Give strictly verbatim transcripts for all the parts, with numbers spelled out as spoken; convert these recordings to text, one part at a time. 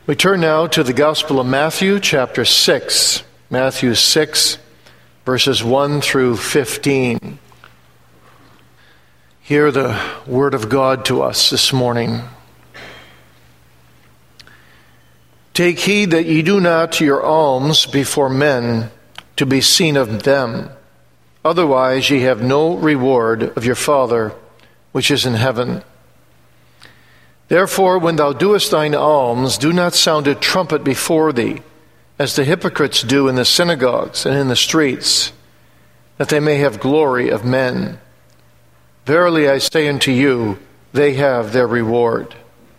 We turn now to the Gospel of Matthew, chapter six. Matthew six, verses one through fifteen. Hear the word of God to us this morning. Take heed that ye do not your alms before men to be seen of them. Otherwise ye have no reward of your Father which is in heaven. Therefore, when thou doest thine alms, do not sound a trumpet before thee, as the hypocrites do in the synagogues and in the streets, that they may have glory of men. Verily I say unto you, they have their reward.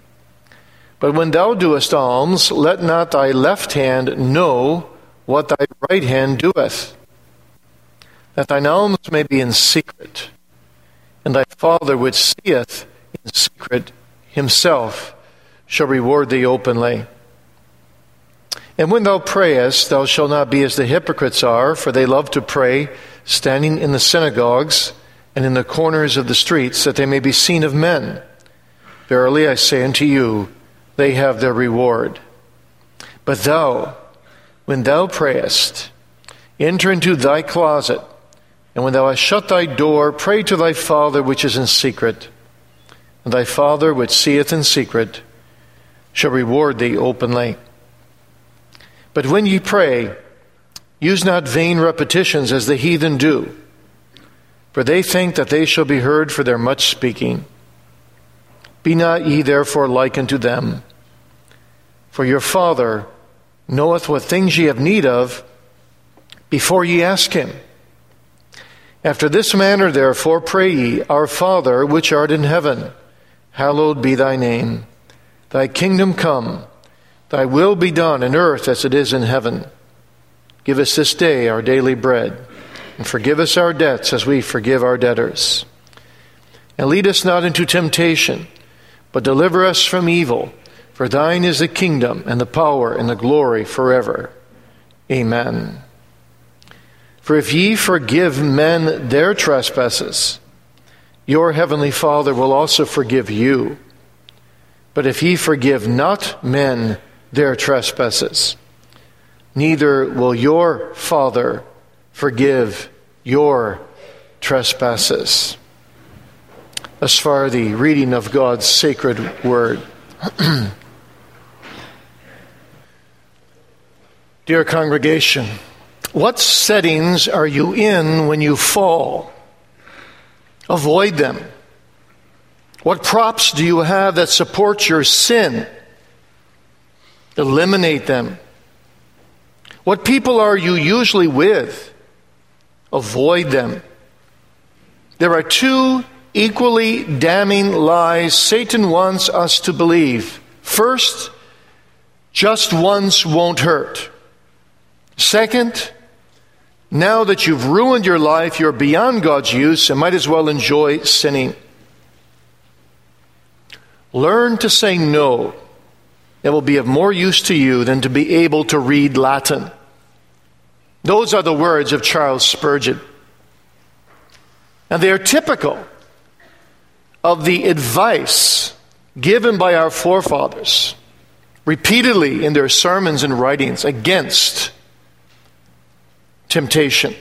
But when thou doest alms, let not thy left hand know what thy right hand doeth, that thine alms may be in secret, and thy Father which seeth in secret himself shall reward thee openly. And when thou prayest, thou shalt not be as the hypocrites are, for they love to pray, standing in the synagogues and in the corners of the streets, that they may be seen of men. Verily I say unto you, they have their reward. But thou, when thou prayest, enter into thy closet, and when thou hast shut thy door, pray to thy Father which is in secret, and thy Father which seeth in secret shall reward thee openly. But when ye pray, use not vain repetitions as the heathen do, for they think that they shall be heard for their much speaking. Be not ye therefore like unto them, for your Father knoweth what things ye have need of before ye ask him. After this manner therefore pray ye, Our Father which art in heaven, hallowed be thy name. Thy kingdom come, thy will be done in earth as it is in heaven. Give us this day our daily bread, and forgive us our debts as we forgive our debtors. And lead us not into temptation, but deliver us from evil. For thine is the kingdom, and the power, and the glory forever. Amen. For if ye forgive men their trespasses, your heavenly Father will also forgive you. But if ye forgive not men their trespasses, neither will your Father forgive your trespasses. Thus far, the reading of God's sacred word. Dear congregation, what settings are you in when you fall? Avoid them. What props do you have that support your sin? Eliminate them. What people are you usually with? Avoid them. There are two equally damning lies Satan wants us to believe. First, just once won't hurt. Second, now that you've ruined your life, you're beyond God's use and might as well enjoy sinning. Learn to say no. It will be of more use to you than to be able to read Latin. Those are the words of Charles Spurgeon. And they are typical of the advice given by our forefathers repeatedly in their sermons and writings against temptation.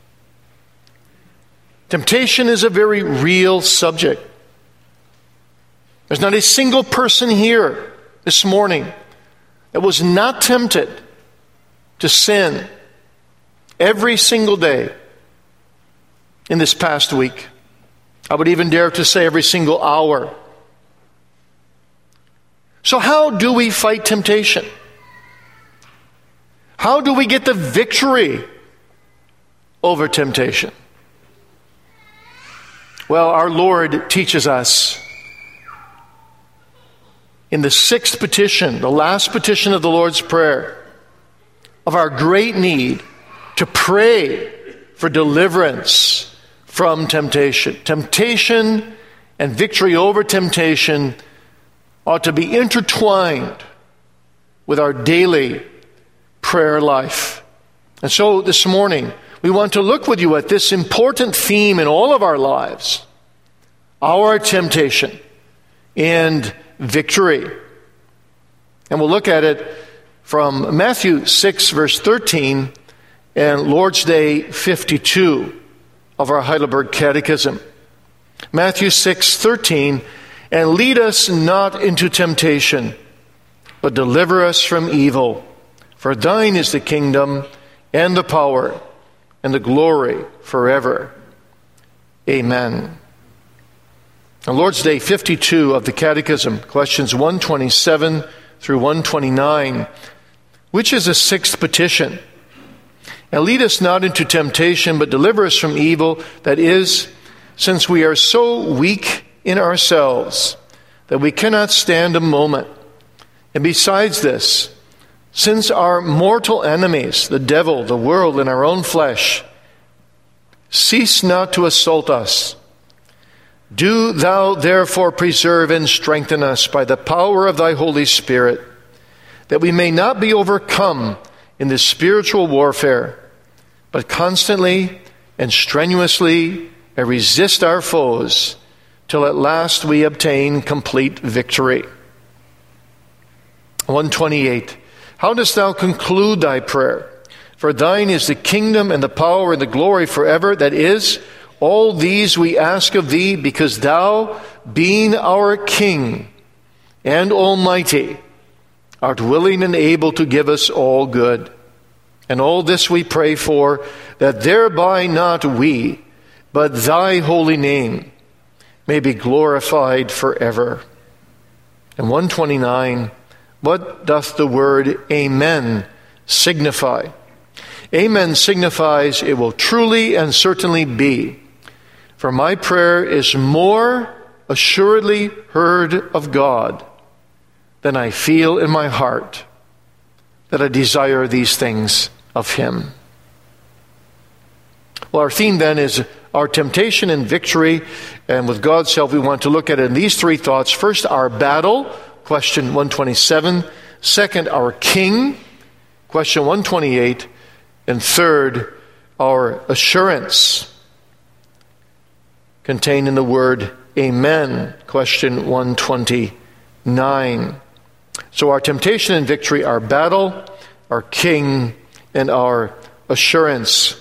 Temptation is a very real subject. There's not a single person here this morning that was not tempted to sin every single day in this past week. I would even dare to say every single hour. So how do we fight temptation? How do we get the victory over temptation? Well, our Lord teaches us in the sixth petition, the last petition of the Lord's Prayer, of our great need to pray for deliverance from temptation. Temptation and victory over temptation ought to be intertwined with our daily prayer life. And so this morning, we want to look with you at this important theme in all of our lives, our temptation and victory. And we'll look at it from Matthew six, verse thirteen, and Lord's Day fifty-two of our Heidelberg Catechism. Matthew six, thirteen, and lead us not into temptation, but deliver us from evil. For thine is the kingdom, and the power, and the glory forever. Amen. On Lord's Day fifty-two of the Catechism, questions one twenty-seven through one twenty-nine, which is a sixth petition. And lead us not into temptation, but deliver us from evil. That is, since we are so weak in ourselves that we cannot stand a moment. And besides this, since our mortal enemies, the devil, the world, and our own flesh, cease not to assault us, do thou therefore preserve and strengthen us by the power of thy Holy Spirit, that we may not be overcome in this spiritual warfare, but constantly and strenuously resist our foes, till at last we obtain complete victory. one twenty-eight. How dost thou conclude thy prayer? For thine is the kingdom and the power and the glory forever. That is, all these we ask of thee, because thou, being our King and Almighty, art willing and able to give us all good. And all this we pray for, that thereby not we, but thy holy name may be glorified forever. And one twenty-nine, what doth the word Amen signify? Amen signifies it will truly and certainly be. For my prayer is more assuredly heard of God than I feel in my heart that I desire these things of him. Well, our theme then is our temptation and victory. And with God's help, we want to look at it in these three thoughts. First, our battle, question one twenty-seven. Second, our King, question one twenty-eight. And third, our assurance, contained in the word Amen, question one twenty-nine. So our temptation and victory, our battle, our King, and our assurance.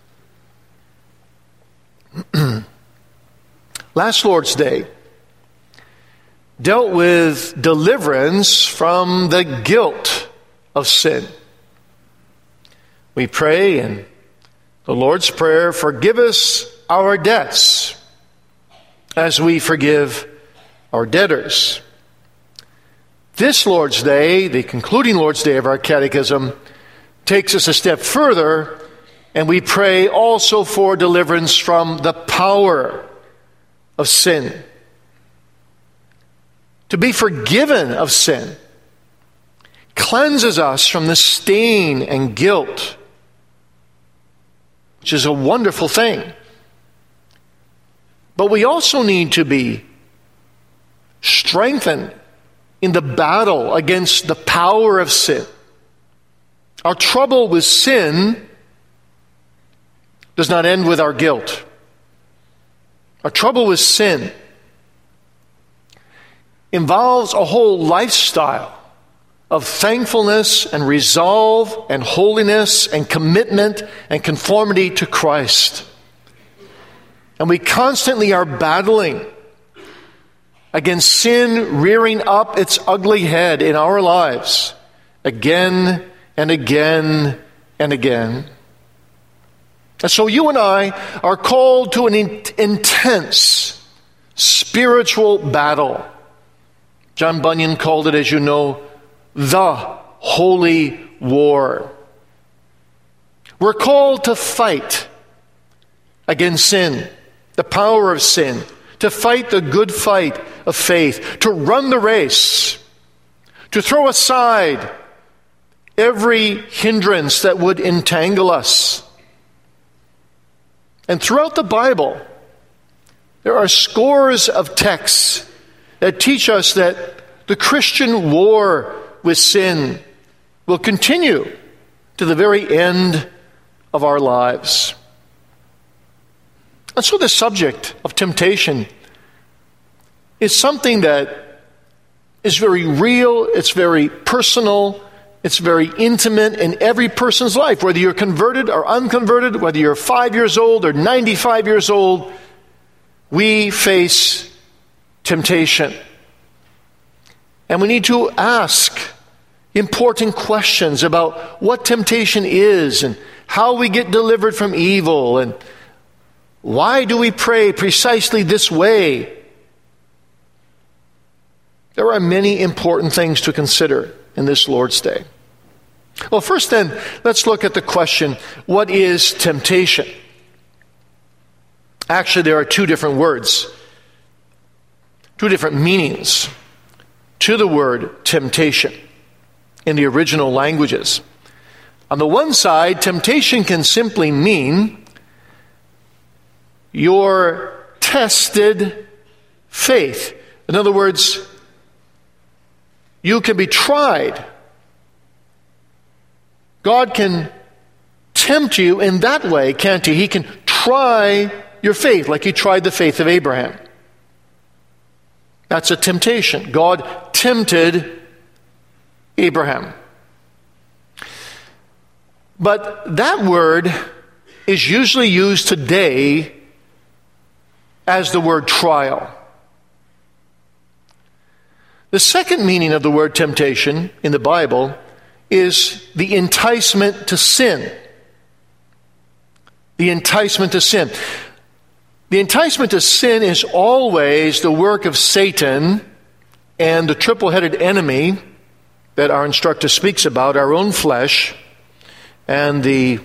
Last Lord's Day dealt with deliverance from the guilt of sin. We pray in the Lord's Prayer, forgive us our debts as we forgive our debtors. This Lord's Day, the concluding Lord's Day of our Catechism, takes us a step further, and we pray also for deliverance from the power of sin. To be forgiven of sin cleanses us from the stain and guilt, which is a wonderful thing. But we also need to be strengthened in the battle against the power of sin. Our trouble with sin does not end with our guilt. Our trouble with sin involves a whole lifestyle of thankfulness and resolve and holiness and commitment and conformity to Christ. And we constantly are battling against sin rearing up its ugly head in our lives again and again and again. And so you and I are called to an in- intense spiritual battle. John Bunyan called it, as you know, the holy war. We're called to fight against sin, the power of sin, to fight the good fight of faith, to run the race, to throw aside every hindrance that would entangle us. And throughout the Bible, there are scores of texts that teach us that the Christian war with sin will continue to the very end of our lives. And so the subject of temptation is something that is very real, it's very personal, it's very intimate in every person's life, whether you're converted or unconverted, whether you're five years old or ninety-five years old, we face temptation. And we need to ask important questions about what temptation is and how we get delivered from evil and why do we pray precisely this way. There are many important things to consider in this Lord's Day. Well, first then, let's look at the question, what is temptation? Actually, there are two different words, two different meanings to the word temptation in the original languages. On the one side, temptation can simply mean your tested faith. In other words, you can be tried. God can tempt you in that way, can't he? He can try your faith like he tried the faith of Abraham. That's a temptation. God tempted Abraham. But that word is usually used today as the word trial. The second meaning of the word temptation in the Bible is the enticement to sin. The enticement to sin. The enticement to sin is always the work of Satan and the triple-headed enemy that our instructor speaks about, our own flesh, and the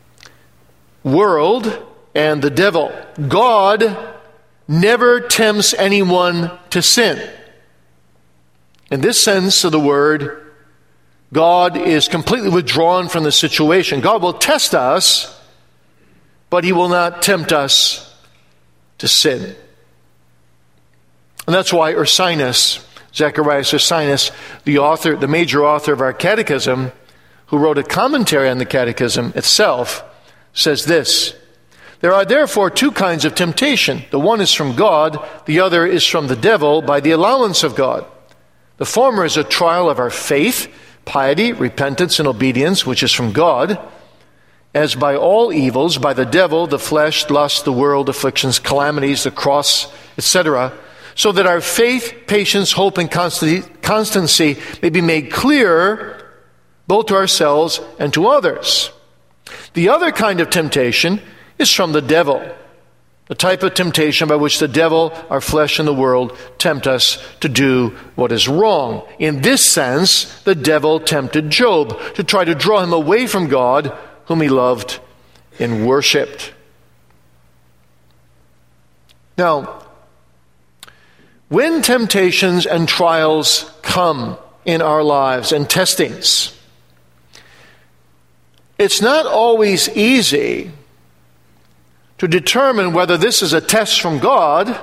world, and the devil. God never tempts anyone to sin. In this sense of the word, God is completely withdrawn from the situation. God will test us, but he will not tempt us to sin. And that's why Ursinus, Zacharias Ursinus, the author, the major author of our catechism, who wrote a commentary on the catechism itself, says this: there are therefore two kinds of temptation. The one is from God, the other is from the devil by the allowance of God. The former is a trial of our faith, piety, repentance, and obedience, which is from God, as by all evils, by the devil, the flesh, lust, the world, afflictions, calamities, the cross, et cetera, so that our faith, patience, hope, and constancy may be made clear both to ourselves and to others. The other kind of temptation is from the devil, the type of temptation by which the devil, our flesh, and the world tempt us to do what is wrong. In this sense, the devil tempted Job to try to draw him away from God, whom he loved and worshipped. Now, when temptations and trials come in our lives and testings, it's not always easy to determine whether this is a test from God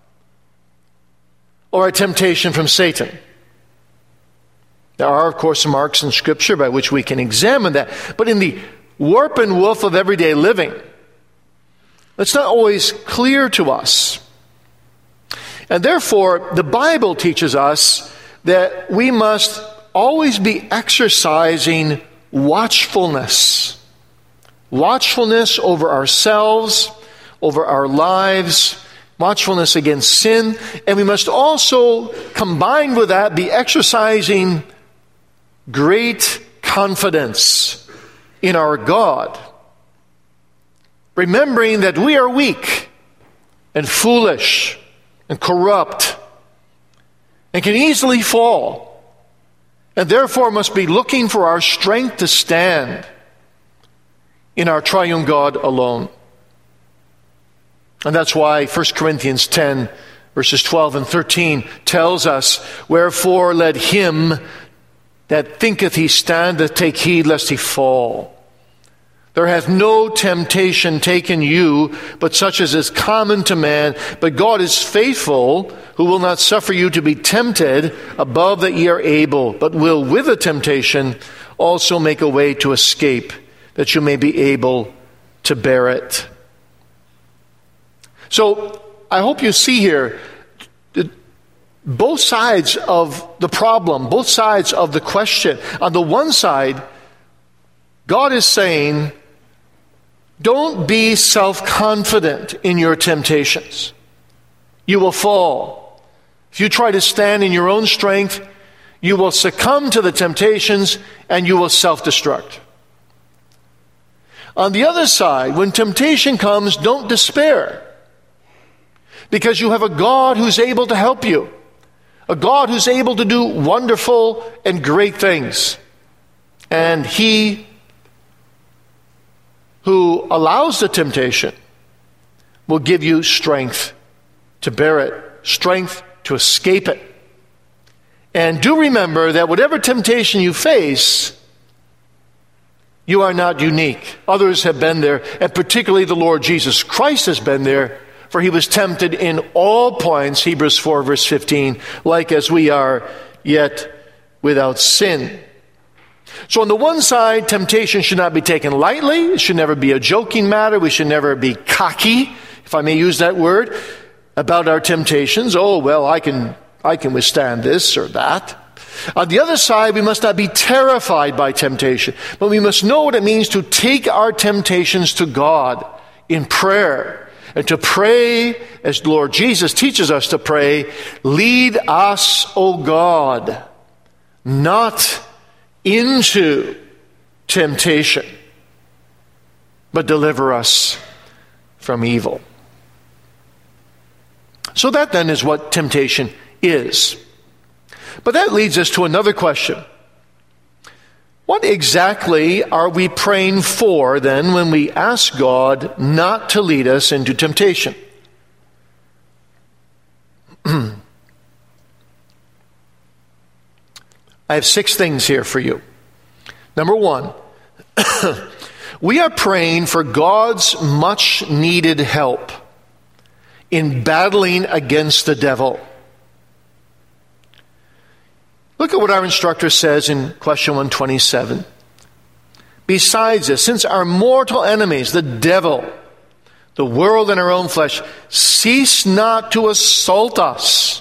or a temptation from Satan. There are, of course, marks in Scripture by which we can examine that. But in the warp and woof of everyday living, it's not always clear to us. And therefore, the Bible teaches us that we must always be exercising watchfulness. Watchfulness over ourselves, over our lives, watchfulness against sin. And we must also, combined with that, be exercising great confidence in our God, remembering that we are weak and foolish and corrupt and can easily fall, and therefore must be looking for our strength to stand in our triune God alone. And that's why First Corinthians ten, verses twelve and thirteen tells us, wherefore let him that thinketh he standeth take heed lest he fall. There hath no temptation taken you, but such as is common to man. But God is faithful, who will not suffer you to be tempted above that ye are able, but will with the temptation also make a way to escape, that you may be able to bear it. So, I hope you see here, both sides of the problem, both sides of the question. On the one side, God is saying, don't be self-confident in your temptations. You will fall. If you try to stand in your own strength, you will succumb to the temptations and you will self-destruct. On the other side, when temptation comes, don't despair, because you have a God who's able to help you, a God who's able to do wonderful and great things. And He who allows the temptation will give you strength to bear it, strength to escape it. And do remember that whatever temptation you face, you are not unique. Others have been there, and particularly the Lord Jesus Christ has been there, for He was tempted in all points, Hebrews four verse fifteen, like as we are, yet without sin. So on the one side, temptation should not be taken lightly. It should never be a joking matter. We should never be cocky, if I may use that word, about our temptations. Oh, well, I can, I can withstand this or that. On the other side, we must not be terrified by temptation, but we must know what it means to take our temptations to God in prayer, and to pray as the Lord Jesus teaches us to pray, lead us, O God, not into temptation, but deliver us from evil. So that then is what temptation is. But that leads us to another question. What exactly are we praying for then when we ask God not to lead us into temptation? I have six things here for you. Number one, we are praying for God's much needed help in battling against the devil. Look at what our instructor says in question one twenty-seven. Besides this, since our mortal enemies, the devil, the world and our own flesh, cease not to assault us,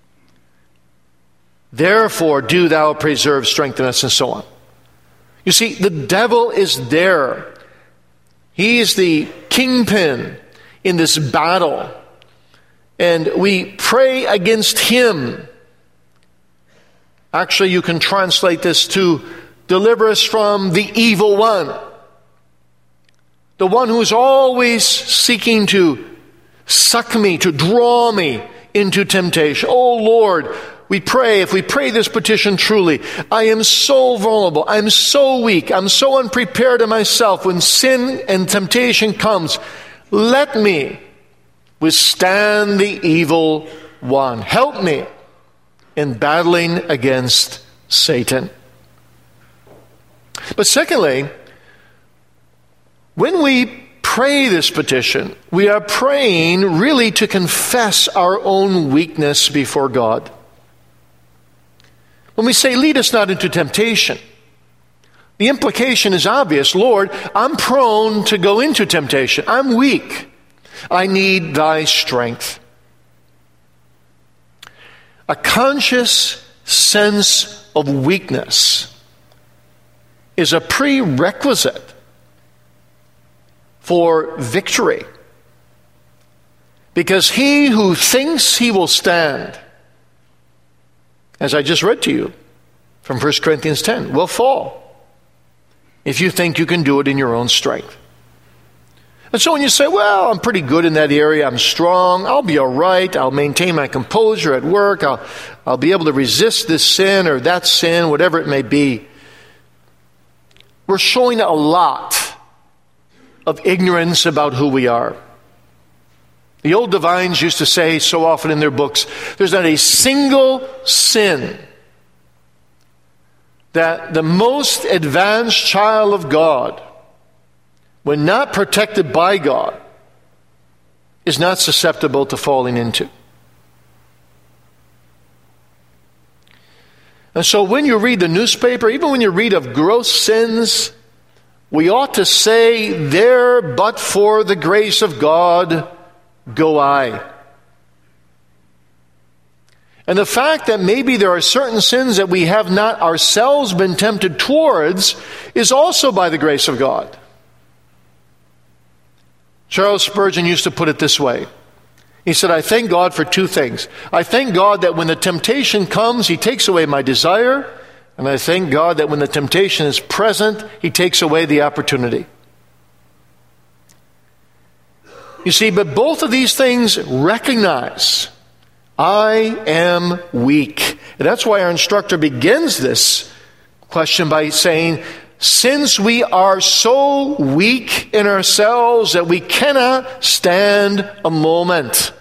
therefore do thou preserve, strengthen us, and so on. You see, the devil is there. He is the kingpin in this battle. And we pray against him. Actually, you can translate this to deliver us from the evil one. The one who is always seeking to suck me, to draw me into temptation. Oh Lord, we pray, if we pray this petition truly, I am so vulnerable, I'm so weak, I'm so unprepared in myself. When sin and temptation comes, let me withstand the evil one. Help me in battling against Satan. But secondly, when we pray this petition, we are praying really to confess our own weakness before God. When we say, lead us not into temptation, the implication is obvious. Lord, I'm prone to go into temptation. I'm weak. I need thy strength. A conscious sense of weakness is a prerequisite for victory. Because he who thinks he will stand, as I just read to you from First Corinthians ten, will fall if you think you can do it in your own strength. And so when you say, well, I'm pretty good in that area, I'm strong, I'll be all right, I'll maintain my composure at work, I'll, I'll be able to resist this sin or that sin, whatever it may be, we're showing a lot of ignorance about who we are. The old divines used to say so often in their books, there's not a single sin that the most advanced child of God, when not protected by God, is not susceptible to falling into. And so when you read the newspaper, even when you read of gross sins, we ought to say, there but for the grace of God go I. And the fact that maybe there are certain sins that we have not ourselves been tempted towards is also by the grace of God. Charles Spurgeon used to put it this way. He said, I thank God for two things. I thank God that when the temptation comes, He takes away my desire. And I thank God that when the temptation is present, He takes away the opportunity. You see, but both of these things recognize I am weak. And that's why our instructor begins this question by saying, since we are so weak in ourselves that we cannot stand a moment.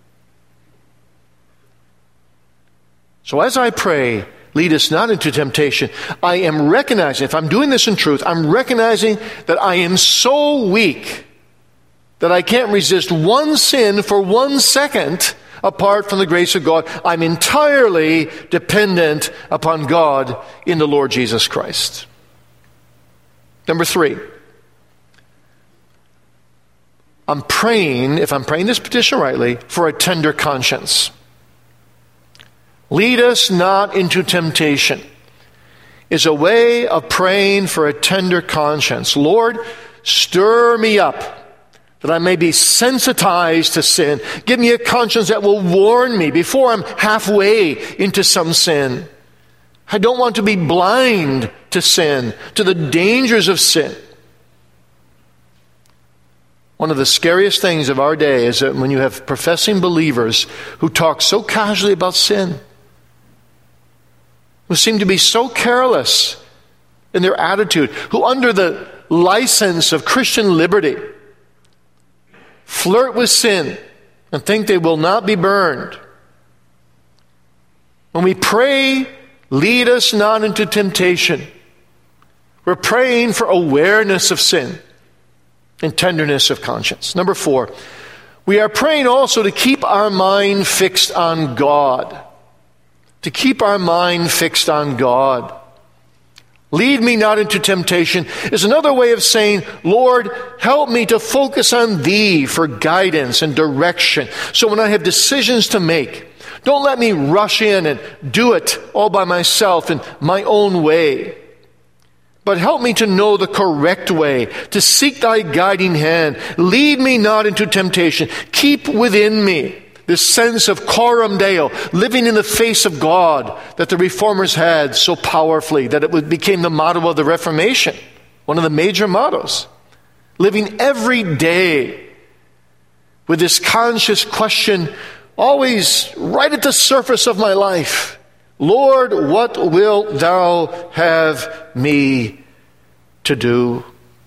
So as I pray, lead us not into temptation, I am recognizing, if I'm doing this in truth, I'm recognizing that I am so weak that I can't resist one sin for one second apart from the grace of God. I'm entirely dependent upon God in the Lord Jesus Christ. Number three, I'm praying, if I'm praying this petition rightly, for a tender conscience. Lead us not into temptation is a way of praying for a tender conscience. Lord, stir me up that I may be sensitized to sin. Give me a conscience that will warn me before I'm halfway into some sin. I don't want to be blind to sin, to the dangers of sin. One of the scariest things of our day is that when you have professing believers who talk so casually about sin, who seem to be so careless in their attitude, who under the license of Christian liberty flirt with sin and think they will not be burned. When we pray, lead us not into temptation, we're praying for awareness of sin and tenderness of conscience. Number four, we are praying also to keep our mind fixed on God. To keep our mind fixed on God. Lead me not into temptation is another way of saying, Lord, help me to focus on Thee for guidance and direction. So when I have decisions to make, don't let me rush in and do it all by myself in my own way. But help me to know the correct way, to seek Thy guiding hand. Lead me not into temptation. Keep within me this sense of coram Deo, living in the face of God, that the Reformers had so powerfully, that it became the motto of the Reformation, one of the major mottos. Living every day with this conscious question always right at the surface of my life. Lord, what wilt Thou have me to do?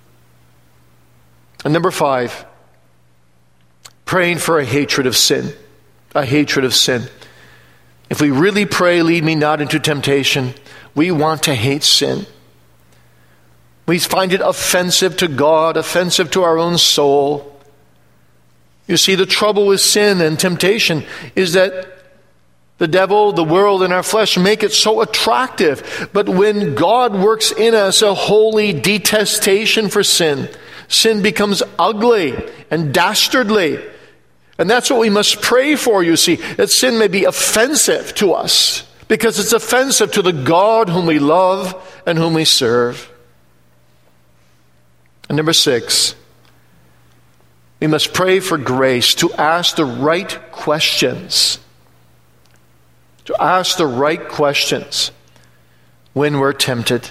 And number five, praying for a hatred of sin. A hatred of sin. If we really pray, lead me not into temptation, we want to hate sin. We find it offensive to God, offensive to our own soul. You see, the trouble with sin and temptation is that the devil, the world, and our flesh make it so attractive. But when God works in us a holy detestation for sin, sin becomes ugly and dastardly. And that's what we must pray for, you see, that sin may be offensive to us, because it's offensive to the God whom we love and whom we serve. And number six, we must pray for grace to ask the right questions. To ask the right questions when we're tempted.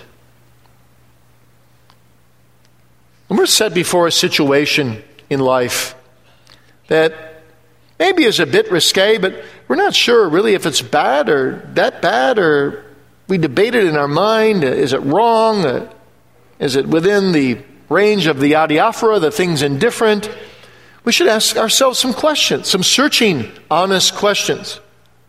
When we're set before a situation in life that maybe is a bit risque, but we're not sure really if it's bad or that bad, or we debate it in our mind. Is it wrong? Is it within the range of the adiaphora, the thing's indifferent? We should ask ourselves some questions, some searching, honest questions.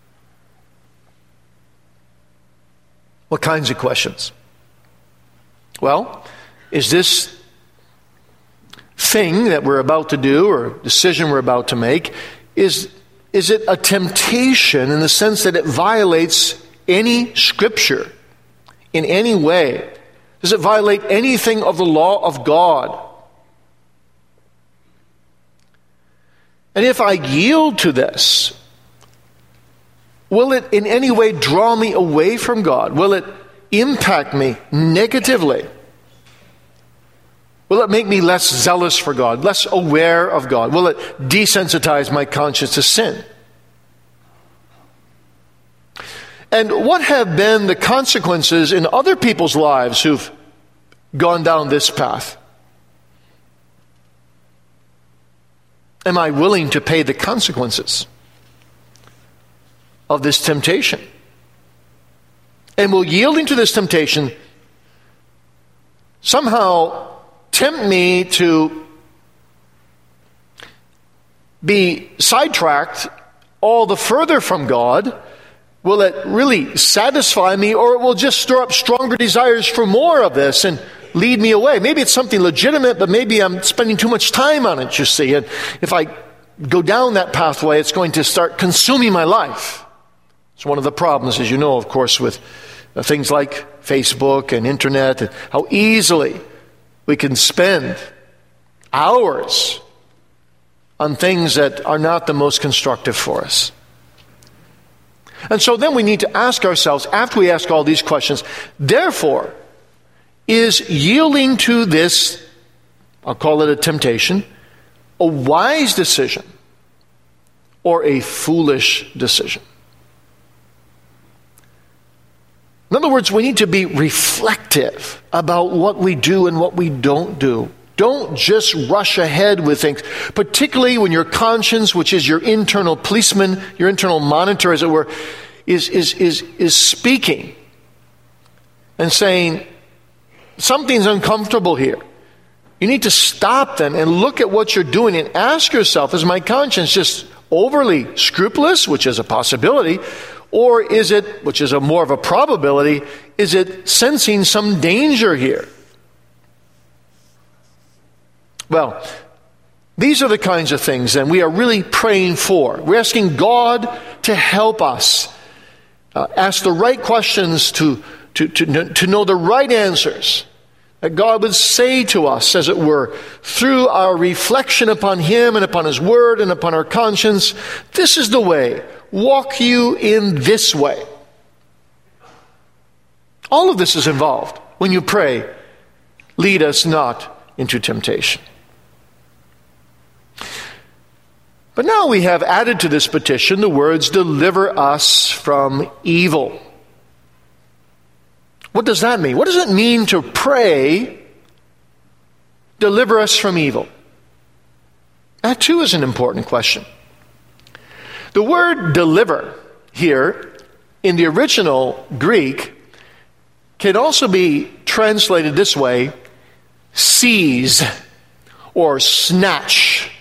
What kinds of questions? Well, is this thing that we're about to do or decision we're about to make, is, is it a temptation in the sense that it violates any scripture in any way? Does it violate anything of the law of God? And if I yield to this, Will it in any way draw me away from God? Will it impact me negatively? Will it make me less zealous for God, less aware of God? Will it desensitize my conscience to sin? And what have been the consequences in other people's lives who've gone down this path? Am I willing to pay the consequences of this temptation? And will yielding to this temptation somehow tempt me to be sidetracked all the further from God? Will it really satisfy me, or it will just stir up stronger desires for more of this and lead me away? Maybe it's something legitimate, but maybe I'm spending too much time on it, you see. And if I go down that pathway, it's going to start consuming my life. It's one of the problems, as you know, of course, with things like Facebook and internet, and how easily we can spend hours on things that are not the most constructive for us. And so then we need to ask ourselves, after we ask all these questions, therefore, is yielding to this, I'll call it a temptation, a wise decision or a foolish decision? In other words, we need to be reflective about what we do and what we don't do. Don't just rush ahead with things, particularly when your conscience, which is your internal policeman, your internal monitor, as it were, is, is, is, is speaking and saying, something's uncomfortable here. You need to stop them and look at what you're doing and ask yourself, is my conscience just overly scrupulous, which is a possibility, or is it, which is a more of a probability, is it sensing some danger here? Well, these are the kinds of things that we are really praying for. We're asking God to help us uh, ask the right questions, to, to, to, to know the right answers. That God would say to us, as it were, through our reflection upon Him and upon His Word and upon our conscience, this is the way. Walk you in this way. All of this is involved when you pray, lead us not into temptation. But now we have added to this petition the words, deliver us from evil. What does that mean? What does it mean to pray, deliver us from evil? That too is an important question. The word deliver here in the original Greek can also be translated this way, seize or snatch.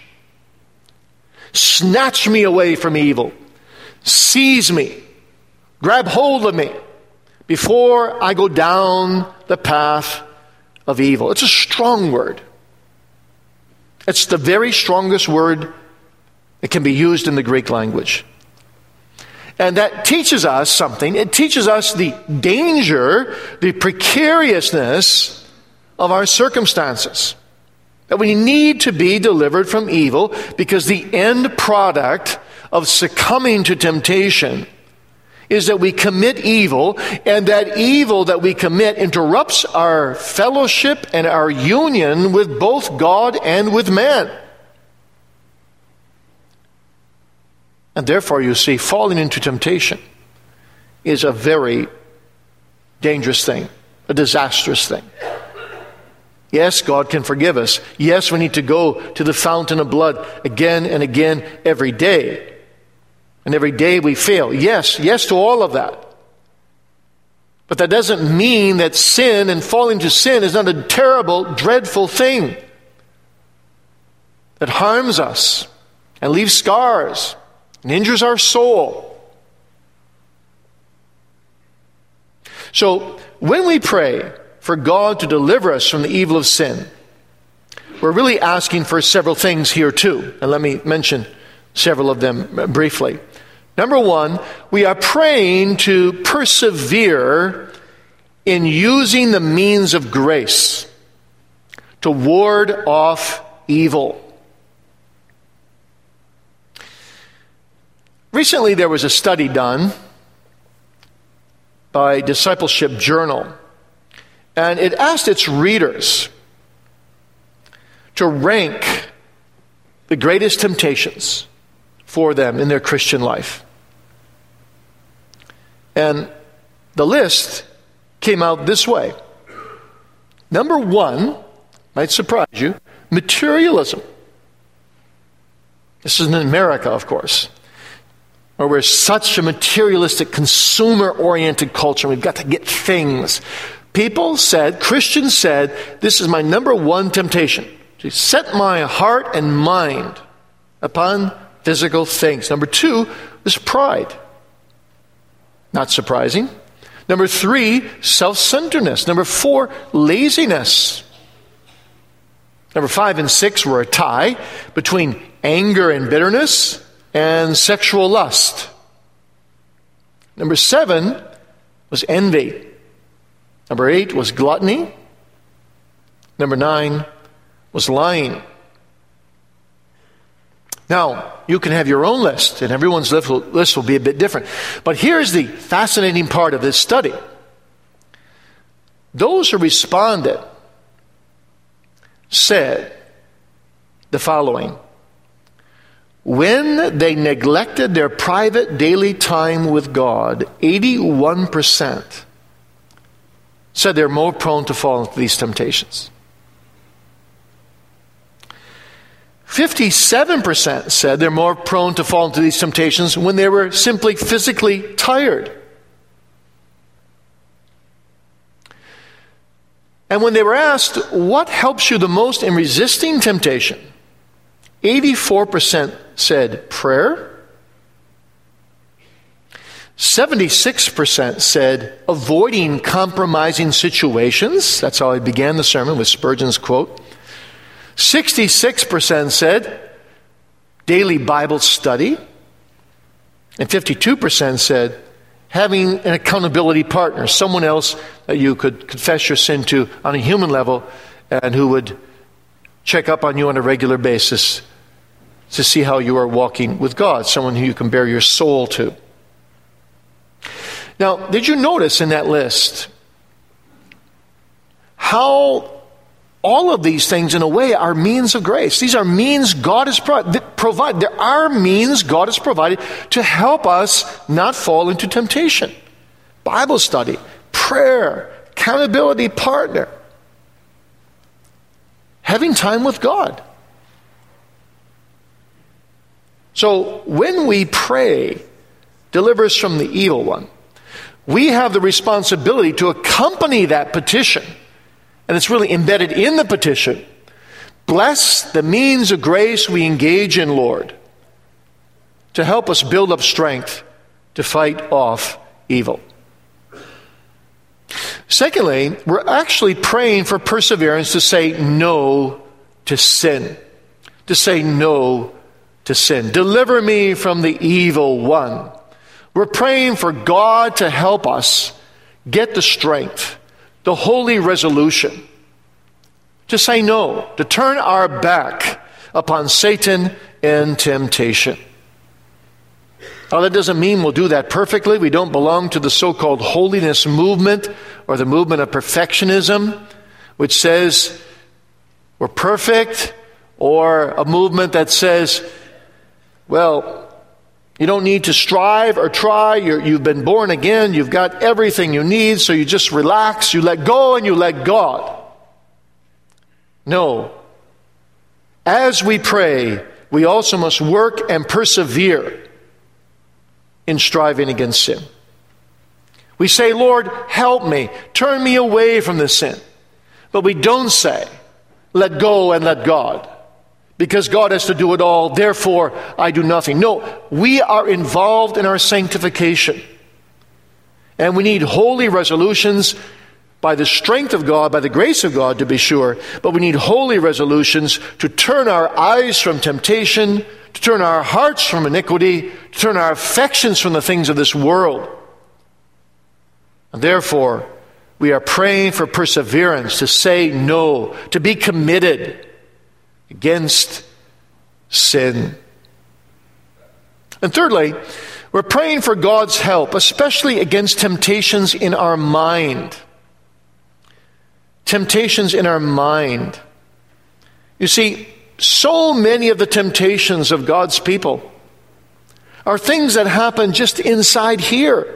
Snatch me away from evil. Seize me. Grab hold of me before I go down the path of evil. It's a strong word. It's the very strongest word that can be used in the Greek language. And that teaches us something. It teaches us the danger, the precariousness of our circumstances. That we need to be delivered from evil, because the end product of succumbing to temptation is that we commit evil, and that evil that we commit interrupts our fellowship and our union with both God and with man. And therefore, you see, falling into temptation is a very dangerous thing, a disastrous thing. Yes, God can forgive us. Yes, we need to go to the fountain of blood again and again every day. And every day we fail. Yes, yes to all of that. But that doesn't mean that sin and falling to sin is not a terrible, dreadful thing that harms us and leaves scars and injures our soul. So, when we pray for God to deliver us from the evil of sin, we're really asking for several things here too. And let me mention several of them briefly. Number one, we are praying to persevere in using the means of grace to ward off evil. Recently, there was a study done by Discipleship Journal, and it asked its readers to rank the greatest temptations for them in their Christian life. And the list came out this way. Number one, might surprise you, materialism. This is in America, of course, where we're such a materialistic, consumer-oriented culture. We've got to get things. People said, Christians said, this is my number one temptation, to set my heart and mind upon physical things. Number two was pride. Not surprising. Number three, self-centeredness. Number four, laziness. Number five and six were a tie between anger and bitterness and sexual lust. Number seven was envy. Number eight was gluttony. Number nine was lying. Now, you can have your own list, and everyone's list will, list will be a bit different. But here's the fascinating part of this study. Those who responded said the following: when they neglected their private daily time with God, eighty-one percent said they're more prone to fall into these temptations. fifty-seven percent said they're more prone to fall into these temptations when they were simply physically tired. And when they were asked, what helps you the most in resisting temptation? eighty-four percent said prayer. seventy-six percent said avoiding compromising situations. That's how I began the sermon, with Spurgeon's quote. sixty-six percent said daily Bible study. And fifty-two percent said having an accountability partner, someone else that you could confess your sin to on a human level and who would check up on you on a regular basis to see how you are walking with God, someone who you can bear your soul to. Now, did you notice in that list how all of these things, in a way, are means of grace? These are means God has provided. There are means God has provided to help us not fall into temptation. Bible study, prayer, accountability partner, having time with God. So when we pray, deliver us from the evil one, we have the responsibility to accompany that petition. And it's really embedded in the petition. Bless the means of grace we engage in, Lord, to help us build up strength to fight off evil. Secondly, we're actually praying for perseverance to say no to sin. To say no to sin. Deliver me from the evil one. We're praying for God to help us get the strength, the holy resolution to say no, to turn our back upon Satan and temptation. Now, that doesn't mean we'll do that perfectly. We don't belong to the so-called holiness movement or the movement of perfectionism, which says we're perfect, or a movement that says, well, you don't need to strive or try. You're, you've been born again. You've got everything you need, so you just relax. You let go and you let God. No. As we pray, we also must work and persevere in striving against sin. We say, Lord, help me. Turn me away from this sin. But we don't say, let go and let God. Because God has to do it all, therefore I do nothing. No, we are involved in our sanctification. And we need holy resolutions by the strength of God, by the grace of God, to be sure. But we need holy resolutions to turn our eyes from temptation, to turn our hearts from iniquity, to turn our affections from the things of this world. And therefore, we are praying for perseverance, to say no, to be committed against sin. And thirdly, we're praying for God's help, especially against temptations in our mind. Temptations in our mind. You see, so many of the temptations of God's people are things that happen just inside here.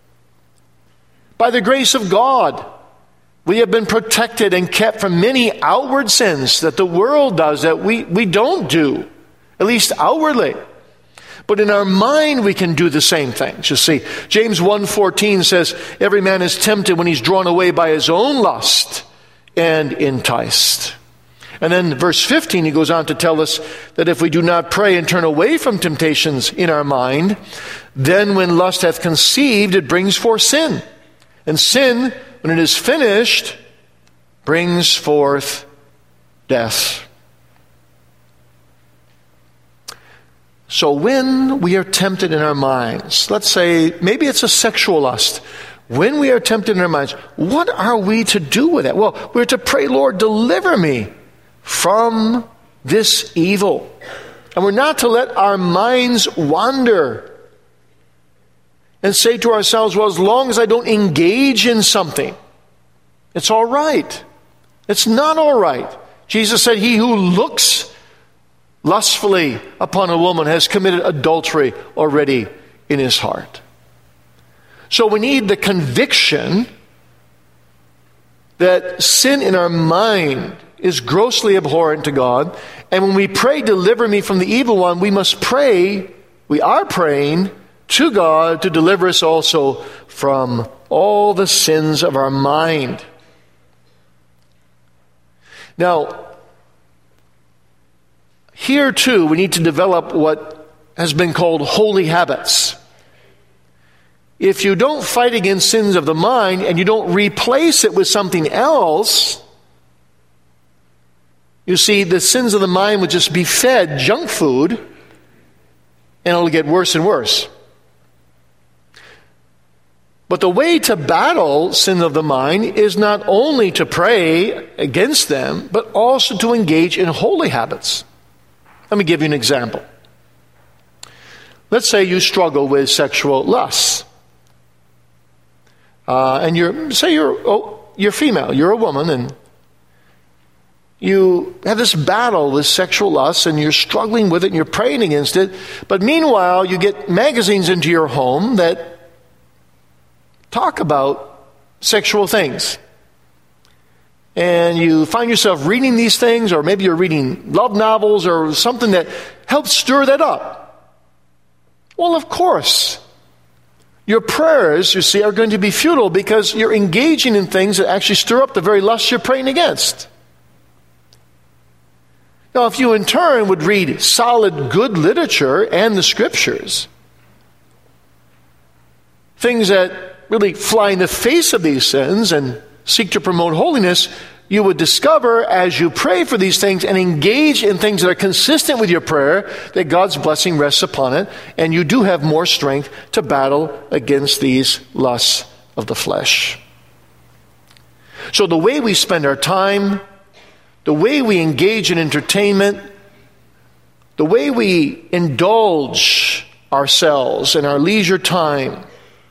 By the grace of God, we have been protected and kept from many outward sins that the world does that we, we don't do, at least outwardly. But in our mind, we can do the same things. You see, James one fourteen says, every man is tempted when he's drawn away by his own lust and enticed. And then verse fifteen, he goes on to tell us that if we do not pray and turn away from temptations in our mind, then when lust hath conceived, it brings forth sin. And sin, when it is finished, brings forth death. So when we are tempted in our minds, let's say maybe it's a sexual lust. When we are tempted in our minds, what are we to do with it? Well, we're to pray, Lord, deliver me from this evil. And we're not to let our minds wander and say to ourselves, well, as long as I don't engage in something, it's all right. It's not all right. Jesus said, he who looks lustfully upon a woman has committed adultery already in his heart. So we need the conviction that sin in our mind is grossly abhorrent to God. And when we pray, deliver me from the evil one, we must pray, we are praying to God to deliver us also from all the sins of our mind. Now, here too, we need to develop what has been called holy habits. If you don't fight against sins of the mind and you don't replace it with something else, you see, the sins of the mind would just be fed junk food and it'll get worse and worse. But the way to battle sin of the mind is not only to pray against them, but also to engage in holy habits. Let me give you an example. Let's say you struggle with sexual lust. Uh, and you're, say you're, oh, you're female, you're a woman, and you have this battle with sexual lust, and you're struggling with it, and you're praying against it. But meanwhile, you get magazines into your home that talk about sexual things. And you find yourself reading these things, or maybe you're reading love novels or something that helps stir that up. Well, of course, your prayers, you see, are going to be futile because you're engaging in things that actually stir up the very lust you're praying against. Now, if you in turn would read solid, good literature and the scriptures, things that really fly in the face of these sins and seek to promote holiness, you would discover as you pray for these things and engage in things that are consistent with your prayer that God's blessing rests upon it, and you do have more strength to battle against these lusts of the flesh. So the way we spend our time, the way we engage in entertainment, the way we indulge ourselves in our leisure time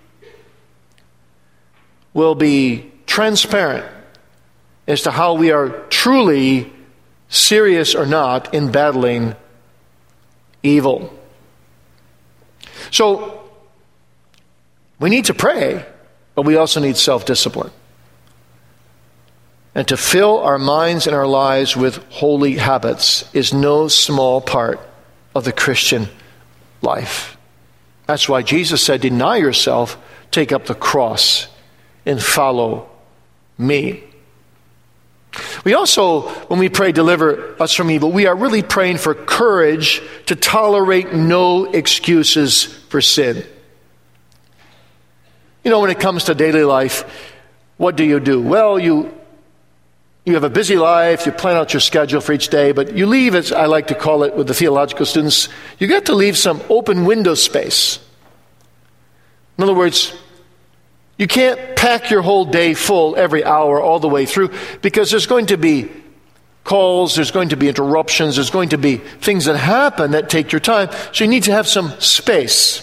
will be transparent as to how we are truly serious or not in battling evil. So, we need to pray, but we also need self-discipline. And to fill our minds and our lives with holy habits is no small part of the Christian life. That's why Jesus said, deny yourself, take up the cross, and follow me. We also, when we pray, deliver us from evil, we are really praying for courage to tolerate no excuses for sin. You know, when it comes to daily life, what do you do? Well, you you have a busy life, you plan out your schedule for each day, but you leave, as I like to call it with the theological students, you get to leave some open window space. In other words, you can't pack your whole day full every hour all the way through, because there's going to be calls, there's going to be interruptions, there's going to be things that happen that take your time. So you need to have some space.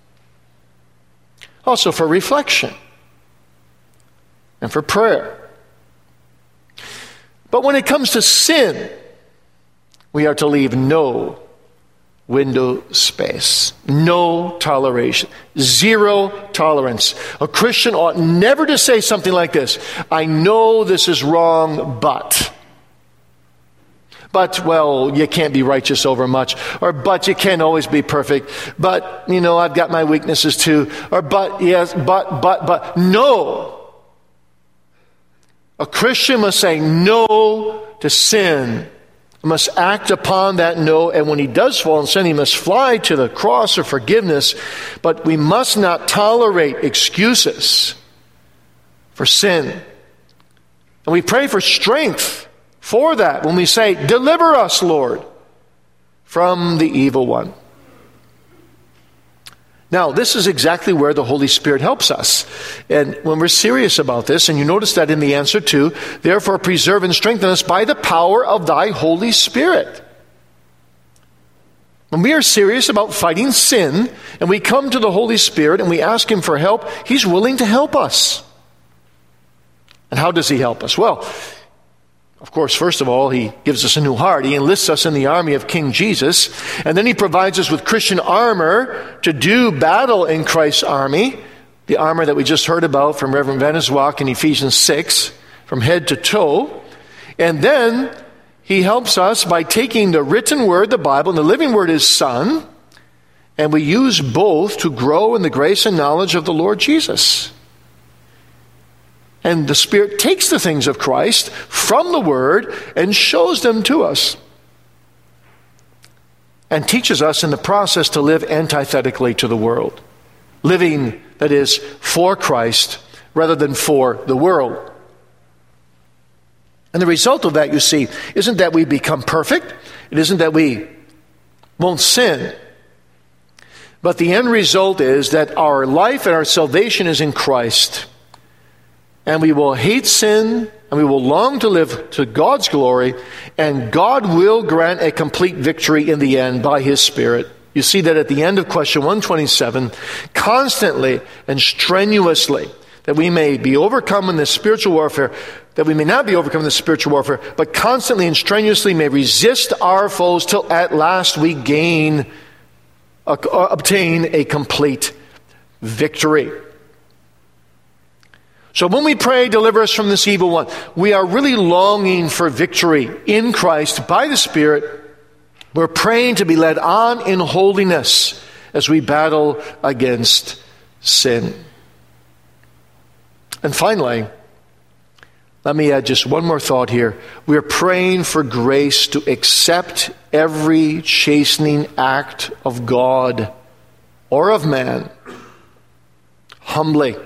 Also for reflection and for prayer. But when it comes to sin, we are to leave no window space, no toleration, zero tolerance. A Christian ought never to say something like this: I know this is wrong, but... But, well, you can't be righteous over much. Or, but you can't always be perfect. But, you know, I've got my weaknesses too. Or, but, yes, but, but, but. No. A Christian must say no to sin. He must act upon that no. And when he does fall in sin, he must fly to the cross of forgiveness. But we must not tolerate excuses for sin. And we pray for strength for that when we say, deliver us, Lord, from the evil one. Now, this is exactly where the Holy Spirit helps us. And when we're serious about this, and you notice that in the answer to, therefore preserve and strengthen us by the power of thy Holy Spirit. When we are serious about fighting sin, and we come to the Holy Spirit and we ask him for help, he's willing to help us. And how does he help us? Well, of course, first of all, he gives us a new heart. He enlists us in the army of King Jesus. And then he provides us with Christian armor to do battle in Christ's army. The armor that we just heard about from Reverend Vaniswak in Ephesians six, from head to toe. And then he helps us by taking the written word, the Bible, and the living word, his Son. And we use both to grow in the grace and knowledge of the Lord Jesus. And the Spirit takes the things of Christ from the Word and shows them to us. And teaches us in the process to live antithetically to the world. Living, that is, for Christ rather than for the world. And the result of that, you see, isn't that we become perfect. It isn't that we won't sin. But the end result is that our life and our salvation is in Christ. And we will hate sin, and we will long to live to God's glory, and God will grant a complete victory in the end by his Spirit. You see that at the end of question one twenty-seven, constantly and strenuously, that we may be overcome in this spiritual warfare, that we may not be overcome in this spiritual warfare, but constantly and strenuously may resist our foes till at last we gain, uh, obtain a complete victory. So when we pray, deliver us from this evil one, we are really longing for victory in Christ by the Spirit. We're praying to be led on in holiness as we battle against sin. And finally, let me add just one more thought here. We're praying for grace to accept every chastening act of God or of man humbly.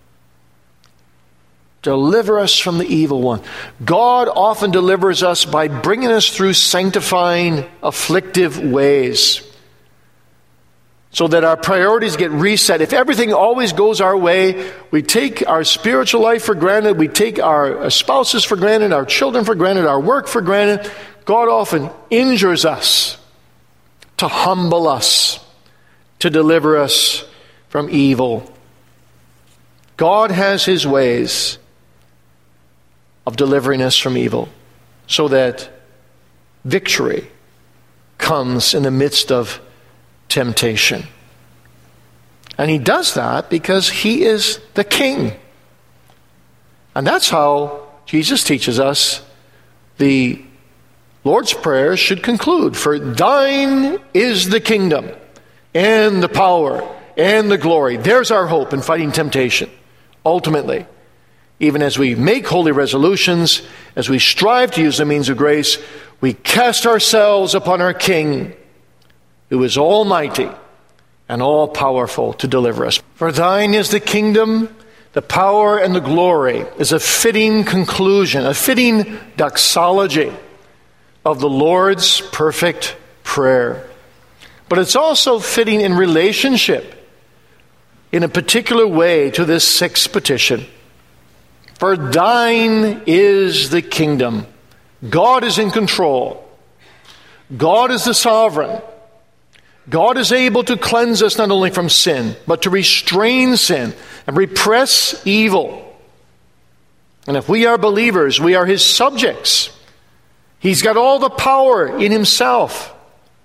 Deliver us from the evil one. God often delivers us by bringing us through sanctifying, afflictive ways, so that our priorities get reset. If everything always goes our way, we take our spiritual life for granted, we take our spouses for granted, our children for granted, our work for granted. God often injures us to humble us, to deliver us from evil. God has his ways of delivering us from evil, so that victory comes in the midst of temptation. And he does that because he is the King. And that's how Jesus teaches us the Lord's Prayer should conclude. For thine is the kingdom and the power and the glory. There's our hope in fighting temptation, ultimately. Even as we make holy resolutions, as we strive to use the means of grace, we cast ourselves upon our King, who is almighty and all-powerful to deliver us. For thine is the kingdom, the power, and the glory is a fitting conclusion, a fitting doxology of the Lord's perfect prayer. But it's also fitting in relationship, in a particular way, to this sixth petition. For thine is the kingdom, God is in control. God is the sovereign. God is able to cleanse us not only from sin, but to restrain sin and repress evil. And if we are believers, we are his subjects. He's got all the power in himself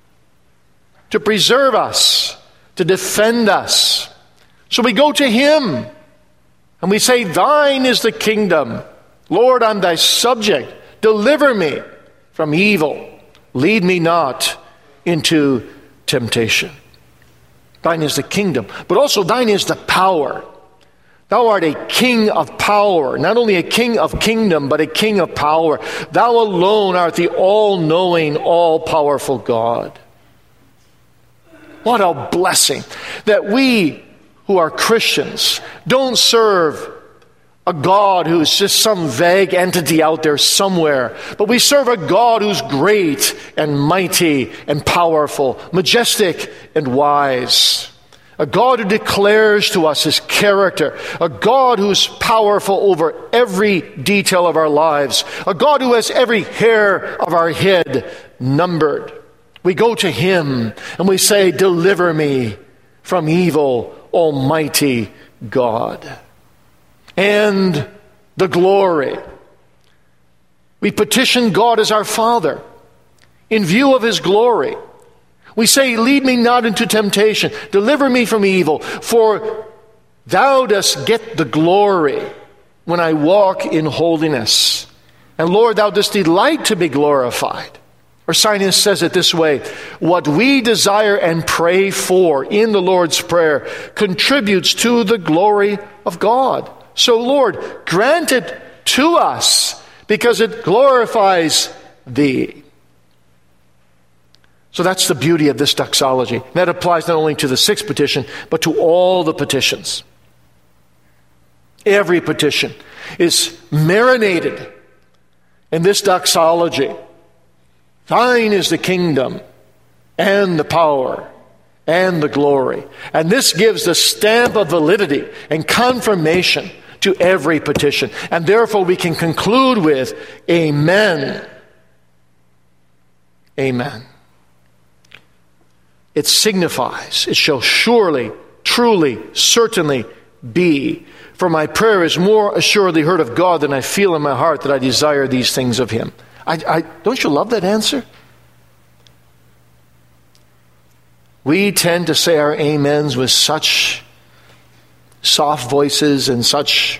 to preserve us, to defend us. So we go to him and we say, thine is the kingdom. Lord, I'm thy subject. Deliver me from evil. Lead me not into temptation. Thine is the kingdom, but also thine is the power. Thou art a king of power, not only a king of kingdom, but a king of power. Thou alone art the all-knowing, all-powerful God. What a blessing that we who are Christians don't serve a God who's just some vague entity out there somewhere, but we serve a God who's great and mighty and powerful, majestic and wise. A God who declares to us his character. A God who's powerful over every detail of our lives. A God who has every hair of our head numbered. We go to him and we say, deliver me from evil, Almighty God. And the glory. We petition God as our Father in view of his glory. We say, lead me not into temptation. Deliver me from evil. For thou dost get the glory when I walk in holiness. And Lord, thou dost delight to be glorified. Ursinus says it this way: what we desire and pray for in the Lord's Prayer contributes to the glory of God. So Lord, grant it to us because it glorifies thee. So that's the beauty of this doxology. That applies not only to the sixth petition, but to all the petitions. Every petition is marinated in this doxology. Thine is the kingdom and the power and the glory. And this gives the stamp of validity and confirmation to every petition. And therefore we can conclude with, Amen. Amen. It signifies, it shall surely, truly, certainly be. For my prayer is more assuredly heard of God than I feel in my heart that I desire these things of him. I, I, don't you love that answer? We tend to say our amens with such soft voices and such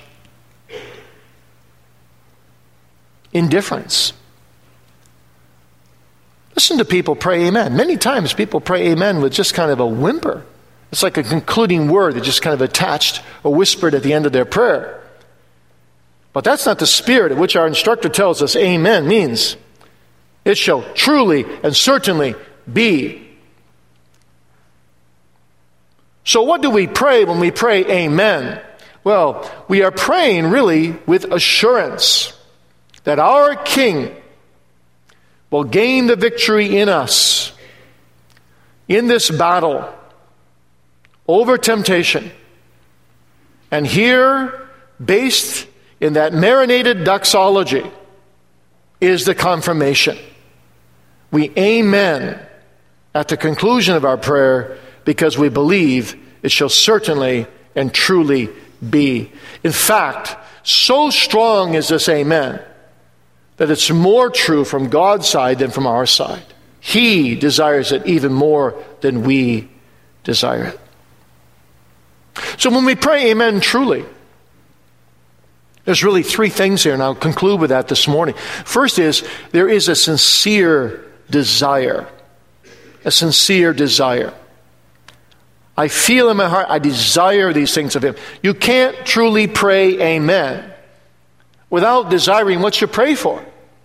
indifference. Listen to people pray amen. Many times people pray amen with just kind of a whimper. It's like a concluding word that just kind of attached or whispered at the end of their prayer. But that's not the spirit at which our instructor tells us amen means. It shall truly and certainly be. So what do we pray when we pray amen? Well, we are praying really with assurance that our King will gain the victory in us in this battle over temptation. And here, based in that marinated doxology, is the confirmation. We amen at the conclusion of our prayer because we believe it shall certainly and truly be. In fact, so strong is this amen that it's more true from God's side than from our side. He desires it even more than we desire it. So when we pray amen truly, there's really three things here, and I'll conclude with that this morning. First is, there is a sincere desire. A sincere desire. I feel in my heart, I desire these things of him. You can't truly pray amen without desiring what you pray for.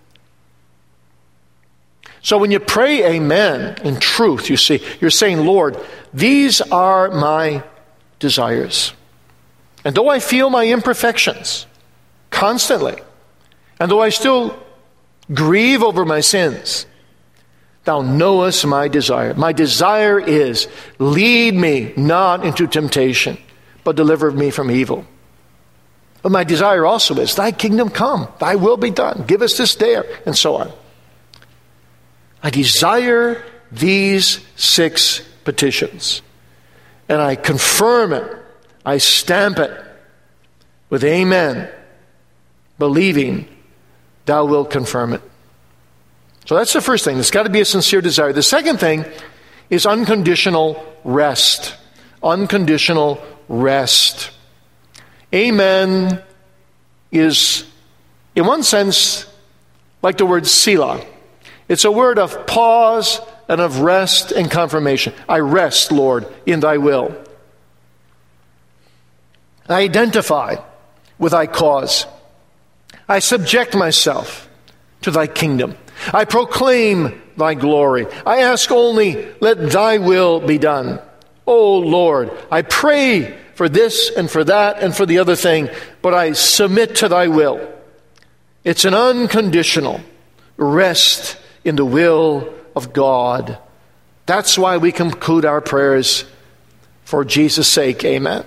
So when you pray amen in truth, you see, you're saying, Lord, these are my desires. And though I feel my imperfections constantly, and though I still grieve over my sins, thou knowest my desire. My desire is, lead me not into temptation, but deliver me from evil. But my desire also is, thy kingdom come, thy will be done. Give us this day, and so on. I desire these six petitions. And I confirm it. I stamp it with amen, believing thou wilt confirm it. So that's the first thing. There's got to be a sincere desire. The second thing is unconditional rest. Unconditional rest. Amen is, in one sense, like the word Selah. It's a word of pause and of rest and confirmation. I rest, Lord, in thy will. I identify with thy cause. I subject myself to thy kingdom. I proclaim thy glory. I ask only, let thy will be done. O Lord, I pray for this and for that and for the other thing, but I submit to thy will. It's an unconditional rest in the will of God. That's why we conclude our prayers for Jesus' sake. Amen.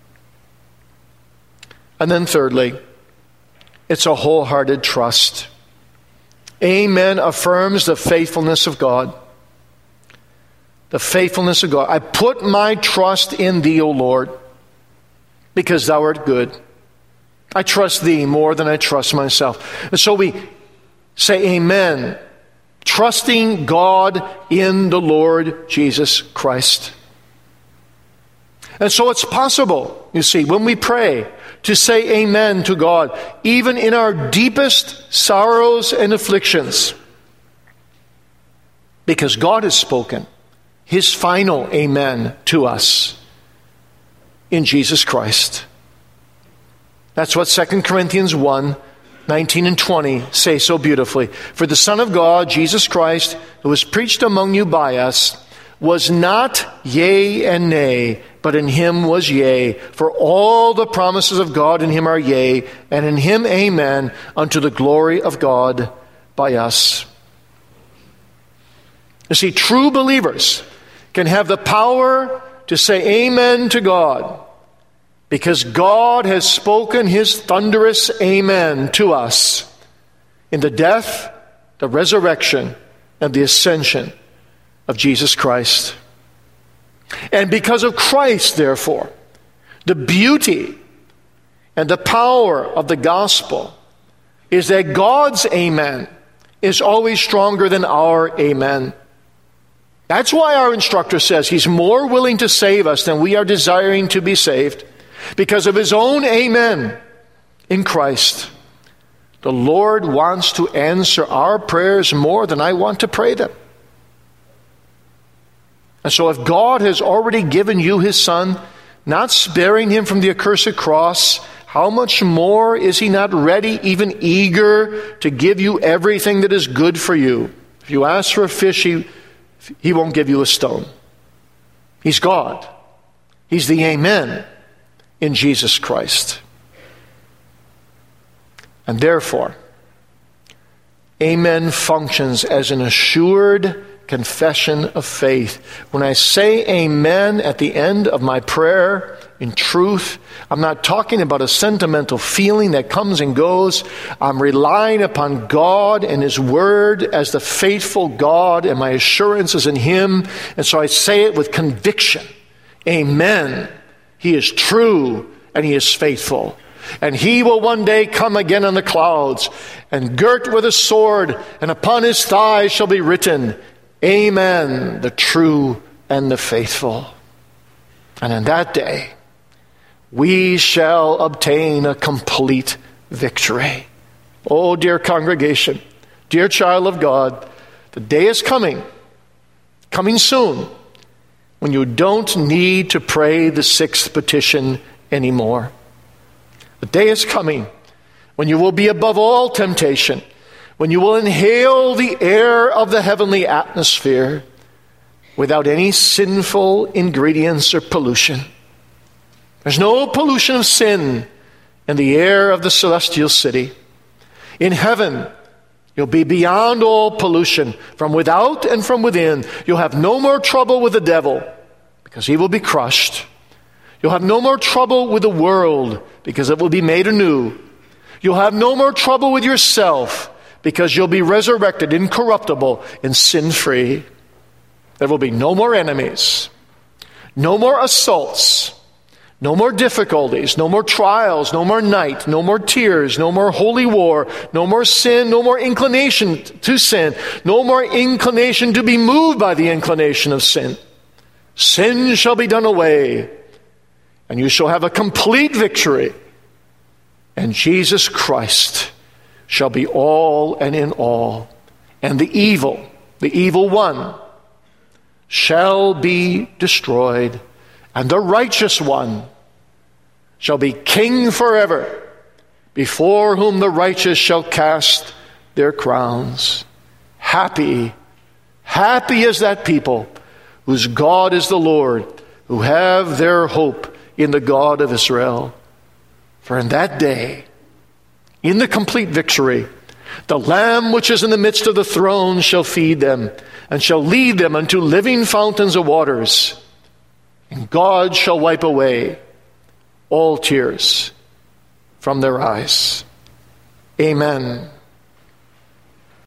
And then thirdly, it's a wholehearted trust. Amen affirms the faithfulness of God. The faithfulness of God. I put my trust in thee, O Lord, because thou art good. I trust thee more than I trust myself. And so we say amen, trusting God in the Lord Jesus Christ. And so it's possible, you see, when we pray, to say amen to God, even in our deepest sorrows and afflictions. Because God has spoken his final amen to us in Jesus Christ. That's what Second Corinthians one, nineteen and twenty say so beautifully. For the Son of God, Jesus Christ, who was preached among you by us, was not yea and nay, but in him was yea. For all the promises of God in him are yea, and in him amen, unto the glory of God by us. You see, true believers can have the power to say amen to God, because God has spoken his thunderous amen to us in the death, the resurrection, and the ascension of Jesus Christ. And because of Christ, therefore, the beauty and the power of the gospel is that God's amen is always stronger than our amen. That's why our instructor says he's more willing to save us than we are desiring to be saved, because of his own amen in Christ. The Lord wants to answer our prayers more than I want to pray them. And so if God has already given you his Son, not sparing him from the accursed cross, how much more is he not ready, even eager, to give you everything that is good for you? If you ask for a fish, he, he won't give you a stone. He's God. He's the amen in Jesus Christ. And therefore, amen functions as an assured confession of faith. When I say amen at the end of my prayer, in truth, I'm not talking about a sentimental feeling that comes and goes. I'm relying upon God and his word as the faithful God, and my assurance is in him. And so I say it with conviction. Amen. He is true and he is faithful. And he will one day come again on the clouds, and girt with a sword, and upon his thigh shall be written, Amen, the true and the faithful. And in that day, we shall obtain a complete victory. Oh, dear congregation, dear child of God, the day is coming, coming soon, when you don't need to pray the sixth petition anymore. The day is coming when you will be above all temptation, when you will inhale the air of the heavenly atmosphere without any sinful ingredients or pollution. There's no pollution of sin in the air of the celestial city. In heaven, you'll be beyond all pollution, from without and from within. You'll have no more trouble with the devil, because he will be crushed. You'll have no more trouble with the world because it will be made anew. You'll have no more trouble with yourself because you'll be resurrected, incorruptible, and sin-free. There will be no more enemies, no more assaults, no more difficulties, no more trials, no more night, no more tears, no more holy war, no more sin, no more inclination to sin, no more inclination to be moved by the inclination of sin. Sin shall be done away, and you shall have a complete victory, and Jesus Christ shall be all and in all, and the evil, the evil one, shall be destroyed, and the righteous one shall be king forever, before whom the righteous shall cast their crowns. Happy, happy is that people whose God is the Lord, who have their hope in the God of Israel. For in that day, in the complete victory, the Lamb which is in the midst of the throne shall feed them, and shall lead them unto living fountains of waters. And God shall wipe away all tears from their eyes. Amen.